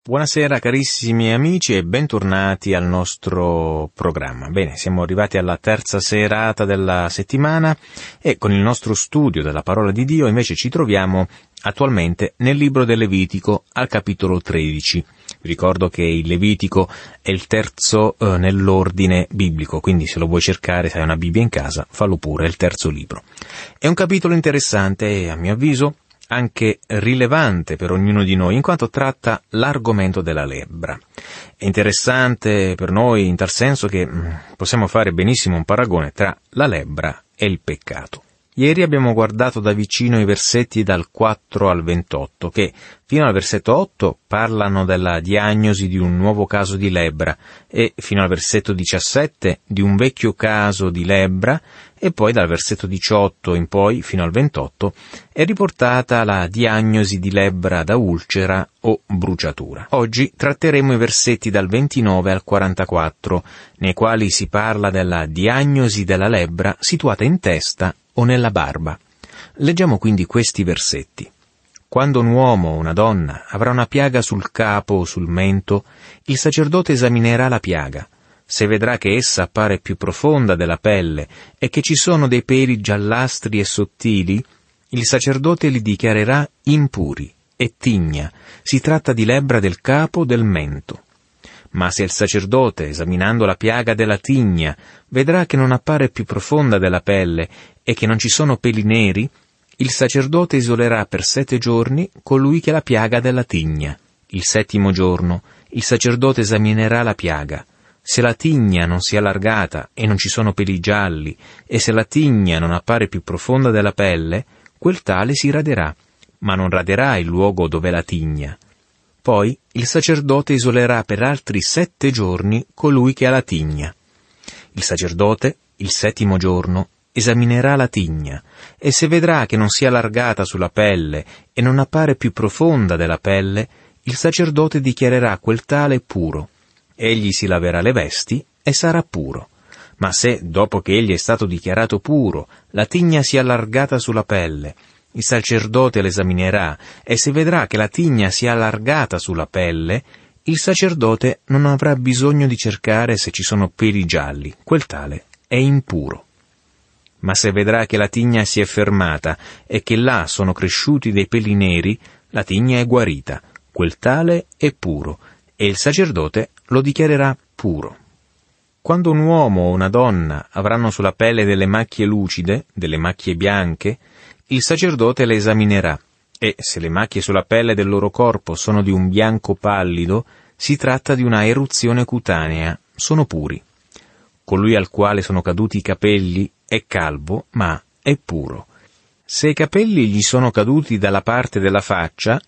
Buonasera carissimi amici e bentornati al nostro programma. Bene, siamo arrivati alla terza serata della settimana e con il nostro studio della parola di Dio invece ci troviamo attualmente nel libro del Levitico al capitolo 13. Vi ricordo che il Levitico è il terzo nell'ordine biblico, quindi se lo vuoi cercare, se hai una Bibbia in casa, fallo pure, è il terzo libro. È un capitolo interessante e a mio avviso anche rilevante per ognuno di noi, in quanto tratta l'argomento della lebbra. È interessante per noi in tal senso che possiamo fare benissimo un paragone tra la lebbra e il peccato. Ieri abbiamo guardato da vicino i versetti dal 4 al 28, che fino al versetto 8 parlano della diagnosi di un nuovo caso di lebbra e fino al versetto 17 di un vecchio caso di lebbra, e poi dal versetto 18 in poi fino al 28 è riportata la diagnosi di lebbra da ulcera o bruciatura. Oggi tratteremo i versetti dal 29 al 44, nei quali si parla della diagnosi della lebbra situata in testa o nella barba. Leggiamo quindi questi versetti. Quando un uomo o una donna avrà una piaga sul capo o sul mento, il sacerdote esaminerà la piaga. Se vedrà che essa appare più profonda della pelle e che ci sono dei peli giallastri e sottili, il sacerdote li dichiarerà impuri e tigna. Si tratta di lebbra del capo o del mento. Ma se il sacerdote, esaminando la piaga della tigna, vedrà che non appare più profonda della pelle e che non ci sono peli neri, il sacerdote isolerà per 7 giorni colui che ha la piaga della tigna. Il 7° giorno il sacerdote esaminerà la piaga. Se la tigna non si è allargata e non ci sono peli gialli, e se la tigna non appare più profonda della pelle, quel tale si raderà, ma non raderà il luogo dove è la tigna. Poi il sacerdote isolerà per altri 7 giorni colui che ha la tigna. Il sacerdote, il 7° giorno, esaminerà la tigna, e se vedrà che non si è allargata sulla pelle e non appare più profonda della pelle, il sacerdote dichiarerà quel tale puro. Egli si laverà le vesti e sarà puro. Ma se, dopo che egli è stato dichiarato puro, la tigna si è allargata sulla pelle, il sacerdote l'esaminerà, e se vedrà che la tigna si è allargata sulla pelle, il sacerdote non avrà bisogno di cercare se ci sono peli gialli, quel tale è impuro. Ma se vedrà che la tigna si è fermata e che là sono cresciuti dei peli neri, la tigna è guarita, quel tale è puro, e il sacerdote lo dichiarerà puro. Quando un uomo o una donna avranno sulla pelle delle macchie lucide, delle macchie bianche, il sacerdote le esaminerà, e se le macchie sulla pelle del loro corpo sono di un bianco pallido, si tratta di una eruzione cutanea, sono puri. Colui al quale sono caduti i capelli è calvo, ma è puro. Se i capelli gli sono caduti dalla parte della faccia,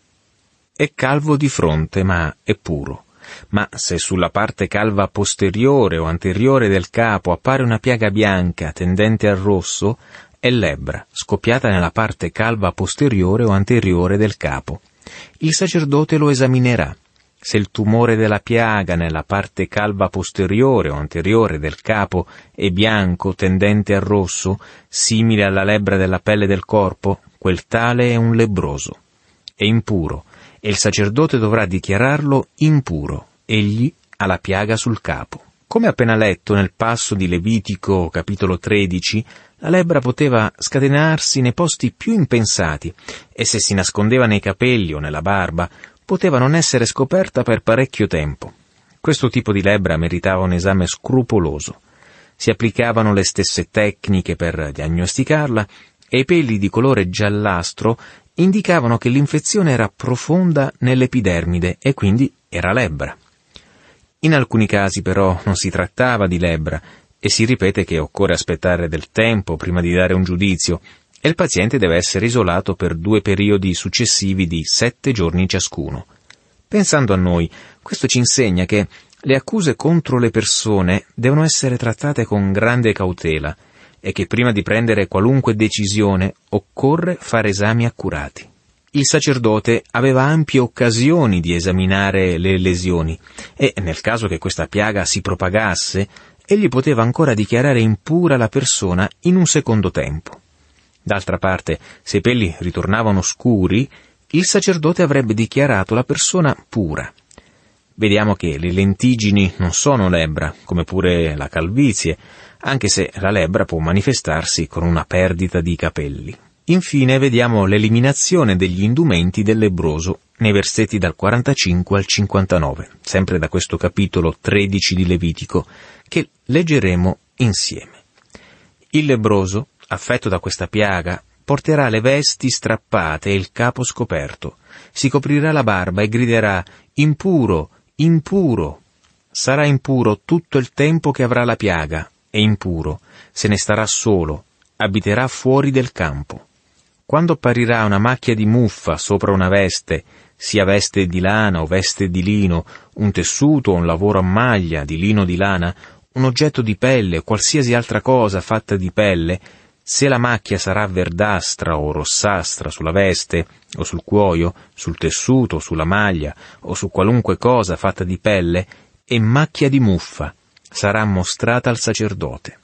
è calvo di fronte, ma è puro. Ma se sulla parte calva posteriore o anteriore del capo appare una piaga bianca tendente al rosso, è lebbra, scoppiata nella parte calva posteriore o anteriore del capo. Il sacerdote lo esaminerà. Se il tumore della piaga nella parte calva posteriore o anteriore del capo è bianco tendente al rosso, simile alla lebbra della pelle del corpo, quel tale è un lebbroso. È impuro, e il sacerdote dovrà dichiararlo impuro. Egli ha la piaga sul capo. Come appena letto nel passo di Levitico capitolo 13, la lebbra poteva scatenarsi nei posti più impensati e se si nascondeva nei capelli o nella barba, poteva non essere scoperta per parecchio tempo. Questo tipo di lebbra meritava un esame scrupoloso. Si applicavano le stesse tecniche per diagnosticarla e i peli di colore giallastro indicavano che l'infezione era profonda nell'epidermide e quindi era lebbra. In alcuni casi però non si trattava di lebbra e si ripete che occorre aspettare del tempo prima di dare un giudizio e il paziente deve essere isolato per 2 periodi successivi di 7 giorni ciascuno. Pensando a noi, questo ci insegna che le accuse contro le persone devono essere trattate con grande cautela e che prima di prendere qualunque decisione occorre fare esami accurati. Il sacerdote aveva ampie occasioni di esaminare le lesioni e, nel caso che questa piaga si propagasse, egli poteva ancora dichiarare impura la persona in un secondo tempo. D'altra parte, se i peli ritornavano scuri, il sacerdote avrebbe dichiarato la persona pura. Vediamo che le lentiggini non sono lebbra, come pure la calvizie, anche se la lebbra può manifestarsi con una perdita di capelli. Infine vediamo l'eliminazione degli indumenti del lebbroso nei versetti dal 45 al 59, sempre da questo capitolo 13 di Levitico, che leggeremo insieme. Il lebbroso, affetto da questa piaga, porterà le vesti strappate e il capo scoperto, si coprirà la barba e griderà: impuro, impuro. Sarà impuro tutto il tempo che avrà la piaga, e impuro, se ne starà solo, abiterà fuori del campo. Quando apparirà una macchia di muffa sopra una veste, sia veste di lana o veste di lino, un tessuto o un lavoro a maglia di lino o di lana, un oggetto di pelle o qualsiasi altra cosa fatta di pelle, se la macchia sarà verdastra o rossastra sulla veste o sul cuoio, sul tessuto, sulla maglia o su qualunque cosa fatta di pelle, è macchia di muffa, sarà mostrata al sacerdote.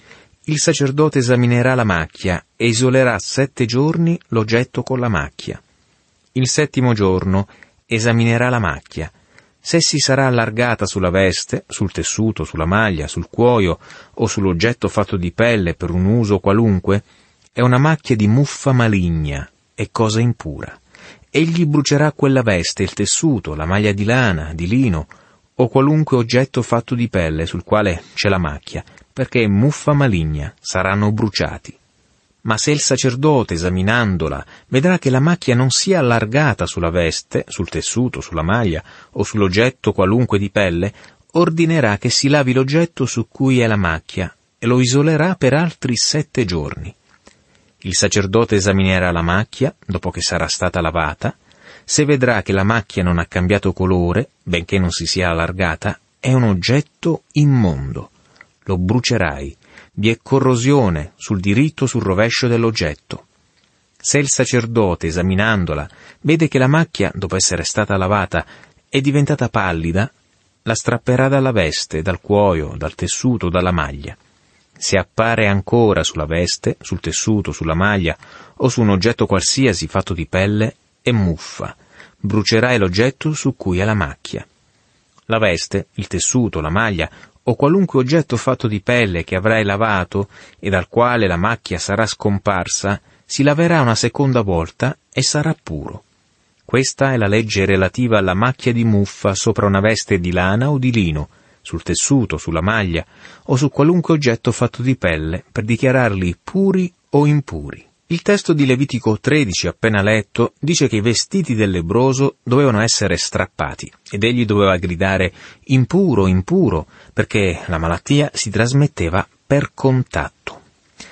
Il sacerdote esaminerà la macchia e isolerà 7 giorni l'oggetto con la macchia. Il 7° giorno esaminerà la macchia. Se si sarà allargata sulla veste, sul tessuto, sulla maglia, sul cuoio o sull'oggetto fatto di pelle per un uso qualunque, è una macchia di muffa maligna, è cosa impura. Egli brucerà quella veste, il tessuto, la maglia di lana, di lino o qualunque oggetto fatto di pelle sul quale c'è la macchia, perché è muffa maligna, saranno bruciati. Ma se il sacerdote, esaminandola, vedrà che la macchia non sia allargata sulla veste, sul tessuto, sulla maglia o sull'oggetto qualunque di pelle, ordinerà che si lavi l'oggetto su cui è la macchia e lo isolerà per altri 7 giorni. Il sacerdote esaminerà la macchia, dopo che sarà stata lavata. Se vedrà che la macchia non ha cambiato colore, benché non si sia allargata, è un oggetto immondo. Lo brucerai. Vi è corrosione sul diritto o sul rovescio dell'oggetto. Se il sacerdote, esaminandola, vede che la macchia, dopo essere stata lavata, è diventata pallida, la strapperà dalla veste, dal cuoio, dal tessuto, dalla maglia. Se appare ancora sulla veste, sul tessuto, sulla maglia o su un oggetto qualsiasi fatto di pelle, è muffa. Brucerai l'oggetto su cui è la macchia. La veste, il tessuto, la maglia o qualunque oggetto fatto di pelle che avrai lavato e dal quale la macchia sarà scomparsa, si laverà una seconda volta e sarà puro. Questa è la legge relativa alla macchia di muffa sopra una veste di lana o di lino, sul tessuto, sulla maglia o su qualunque oggetto fatto di pelle, per dichiararli puri o impuri. Il testo di Levitico 13 appena letto dice che i vestiti del lebbroso dovevano essere strappati ed egli doveva gridare impuro, impuro, perché la malattia si trasmetteva per contatto.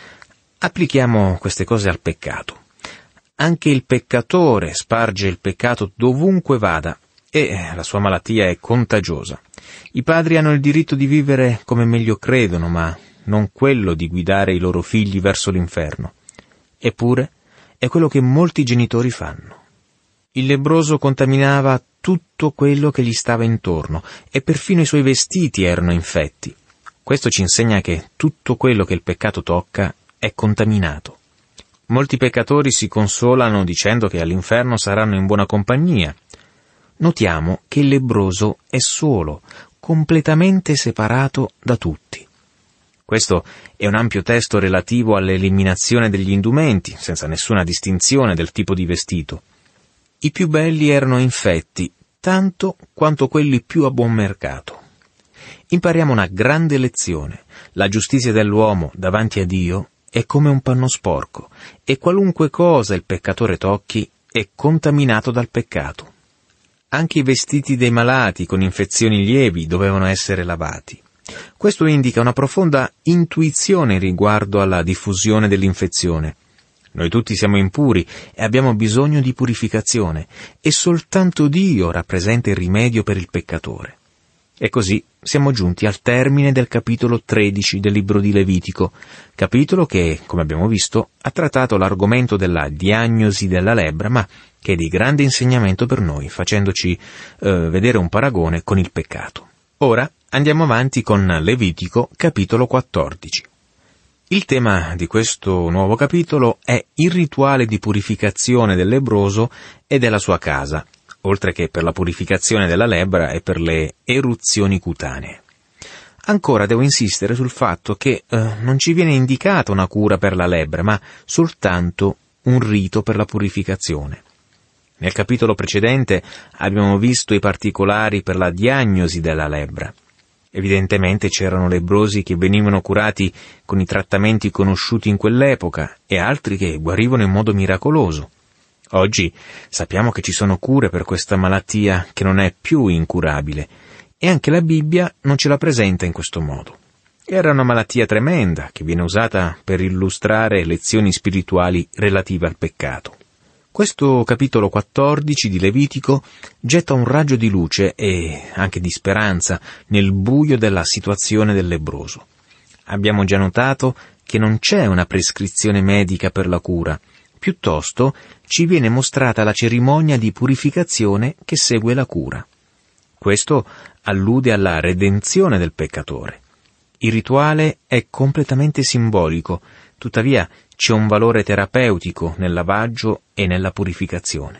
Applichiamo queste cose al peccato. Anche il peccatore sparge il peccato dovunque vada e la sua malattia è contagiosa. I padri hanno il diritto di vivere come meglio credono, ma non quello di guidare i loro figli verso l'inferno. Eppure è quello che molti genitori fanno. Il lebbroso contaminava tutto quello che gli stava intorno e perfino i suoi vestiti erano infetti. Questo ci insegna che tutto quello che il peccato tocca è contaminato. Molti peccatori si consolano dicendo che all'inferno saranno in buona compagnia. Notiamo che il lebbroso è solo, completamente separato da tutti. Questo è un ampio testo relativo all'eliminazione degli indumenti, senza nessuna distinzione del tipo di vestito. I più belli erano infetti, tanto quanto quelli più a buon mercato. Impariamo una grande lezione. La giustizia dell'uomo davanti a Dio è come un panno sporco, e qualunque cosa il peccatore tocchi è contaminato dal peccato. Anche i vestiti dei malati con infezioni lievi dovevano essere lavati. Questo indica una profonda intuizione riguardo alla diffusione dell'infezione. Noi tutti siamo impuri e abbiamo bisogno di purificazione, e soltanto Dio rappresenta il rimedio per il peccatore. E così siamo giunti al termine del capitolo 13 del libro di Levitico, capitolo che, come abbiamo visto, ha trattato l'argomento della diagnosi della lebbra, ma che è di grande insegnamento per noi, facendoci vedere un paragone con il peccato. Ora andiamo avanti con Levitico, capitolo 14. Il tema di questo nuovo capitolo è il rituale di purificazione del lebbroso e della sua casa, oltre che per la purificazione della lebbra e per le eruzioni cutanee. Ancora devo insistere sul fatto che non ci viene indicata una cura per la lebbra, ma soltanto un rito per la purificazione. Nel capitolo precedente abbiamo visto i particolari per la diagnosi della lebbra. Evidentemente c'erano lebbrosi che venivano curati con i trattamenti conosciuti in quell'epoca e altri che guarivano in modo miracoloso. Oggi sappiamo che ci sono cure per questa malattia che non è più incurabile, e anche la Bibbia non ce la presenta in questo modo. Era una malattia tremenda che viene usata per illustrare lezioni spirituali relative al peccato. Questo capitolo 14 di Levitico getta un raggio di luce e anche di speranza nel buio della situazione del lebbroso. Abbiamo già notato che non c'è una prescrizione medica per la cura, piuttosto ci viene mostrata la cerimonia di purificazione che segue la cura. Questo allude alla redenzione del peccatore. Il rituale è completamente simbolico, tuttavia c'è un valore terapeutico nel lavaggio e nella purificazione.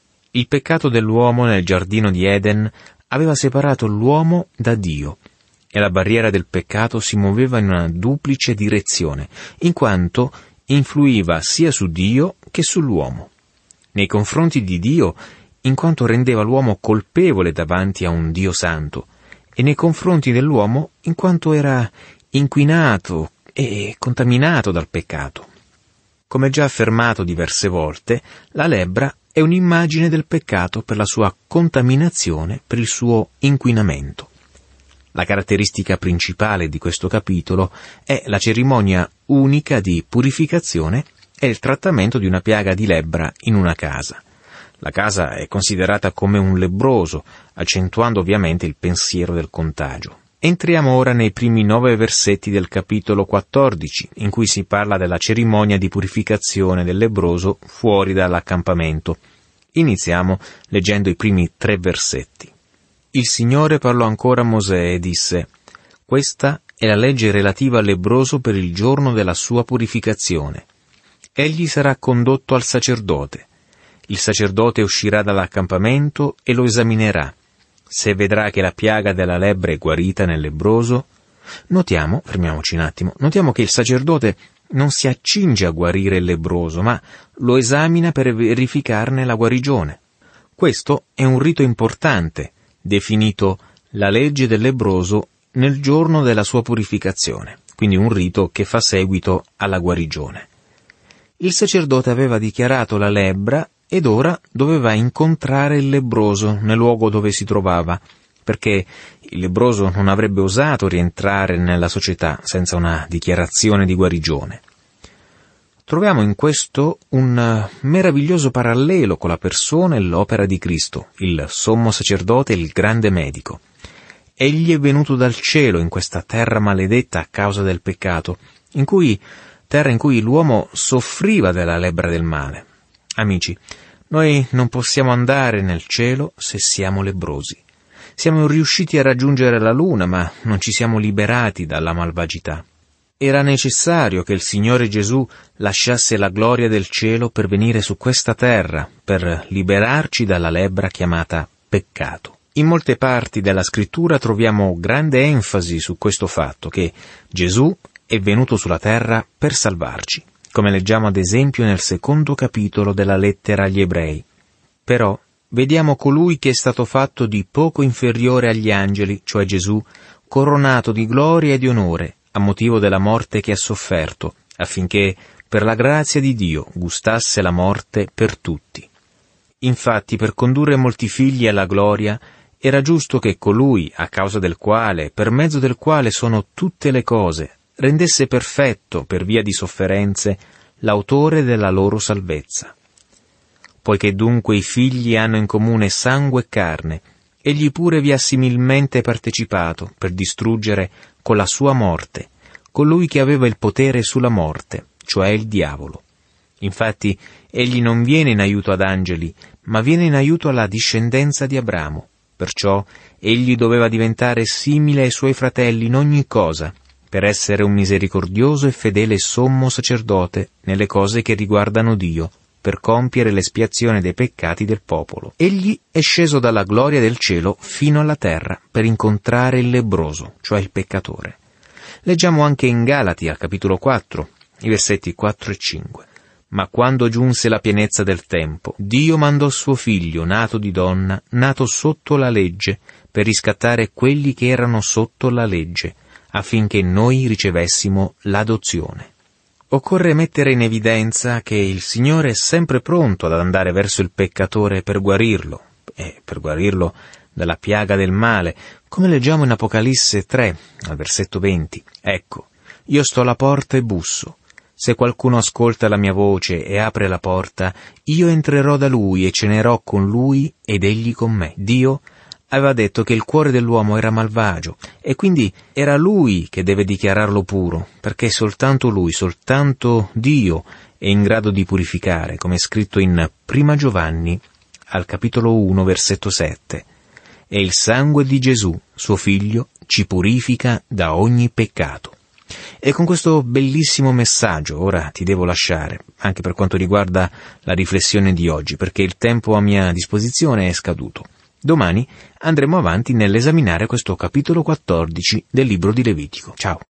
Il peccato dell'uomo nel giardino di Eden aveva separato l'uomo da Dio, e la barriera del peccato si muoveva in una duplice direzione, in quanto influiva sia su Dio che sull'uomo. Nei confronti di Dio, in quanto rendeva l'uomo colpevole davanti a un Dio santo, e nei confronti dell'uomo, in quanto era inquinato e contaminato dal peccato. Come già affermato diverse volte, la lebbra è un'immagine del peccato per la sua contaminazione, per il suo inquinamento. La caratteristica principale di questo capitolo è la cerimonia unica di purificazione e il trattamento di una piaga di lebbra in una casa. La casa è considerata come un lebbroso, accentuando ovviamente il pensiero del contagio. Entriamo ora nei primi 9 versetti del capitolo 14, in cui si parla della cerimonia di purificazione del lebbroso fuori dall'accampamento. Iniziamo leggendo i primi 3 versetti. Il Signore parlò ancora a Mosè e disse: «Questa è la legge relativa al lebbroso per il giorno della sua purificazione. Egli sarà condotto al sacerdote. Il sacerdote uscirà dall'accampamento e lo esaminerà. Se vedrà che la piaga della lebbra è guarita nel lebbroso». Fermiamoci un attimo, notiamo che il sacerdote non si accinge a guarire il lebbroso, ma lo esamina per verificarne la guarigione. Questo è un rito importante, definito la legge del lebbroso nel giorno della sua purificazione, quindi un rito che fa seguito alla guarigione. Il sacerdote aveva dichiarato la lebbra ed ora doveva incontrare il lebbroso nel luogo dove si trovava, perché il lebbroso non avrebbe osato rientrare nella società senza una dichiarazione di guarigione. Troviamo in questo un meraviglioso parallelo con la persona e l'opera di Cristo, il sommo sacerdote e il grande medico. Egli è venuto dal cielo in questa terra maledetta a causa del peccato, terra in cui l'uomo soffriva della lebbra del male. Amici, noi non possiamo andare nel cielo se siamo lebbrosi. Siamo riusciti a raggiungere la luna, ma non ci siamo liberati dalla malvagità. Era necessario che il Signore Gesù lasciasse la gloria del cielo per venire su questa terra, per liberarci dalla lebbra chiamata peccato. In molte parti della Scrittura troviamo grande enfasi su questo fatto, che Gesù è venuto sulla terra per salvarci, come leggiamo ad esempio nel 2° capitolo della lettera agli Ebrei. Però vediamo colui che è stato fatto di poco inferiore agli angeli, cioè Gesù, coronato di gloria e di onore, a motivo della morte che ha sofferto, affinché per la grazia di Dio gustasse la morte per tutti. Infatti, per condurre molti figli alla gloria, era giusto che colui, a causa del quale, per mezzo del quale sono tutte le cose, rendesse perfetto, per via di sofferenze, l'autore della loro salvezza. Poiché dunque i figli hanno in comune sangue e carne, egli pure vi ha similmente partecipato per distruggere con la sua morte colui che aveva il potere sulla morte, cioè il diavolo. Infatti, egli non viene in aiuto ad angeli, ma viene in aiuto alla discendenza di Abramo. Perciò egli doveva diventare simile ai suoi fratelli in ogni cosa, per essere un misericordioso e fedele sommo sacerdote nelle cose che riguardano Dio, per compiere l'espiazione dei peccati del popolo. Egli è sceso dalla gloria del cielo fino alla terra per incontrare il lebbroso, cioè il peccatore. Leggiamo anche in Galati, al capitolo 4, i versetti 4 e 5. Ma quando giunse la pienezza del tempo, Dio mandò suo figlio, nato di donna, nato sotto la legge, per riscattare quelli che erano sotto la legge, affinché noi ricevessimo l'adozione. Occorre mettere in evidenza che il Signore è sempre pronto ad andare verso il peccatore per guarirlo, e per guarirlo dalla piaga del male, come leggiamo in Apocalisse 3, al versetto 20. Ecco, io sto alla porta e busso. Se qualcuno ascolta la mia voce e apre la porta, io entrerò da lui e cenerò con lui ed egli con me. Dio aveva detto che il cuore dell'uomo era malvagio e quindi era lui che deve dichiararlo puro, perché soltanto lui, soltanto Dio è in grado di purificare, come è scritto in Prima Giovanni, al capitolo 1, versetto 7. E il sangue di Gesù, suo figlio, ci purifica da ogni peccato. E con questo bellissimo messaggio ora ti devo lasciare, anche per quanto riguarda la riflessione di oggi, perché il tempo a mia disposizione è scaduto. Domani andremo avanti nell'esaminare questo capitolo 14 del libro di Levitico. Ciao!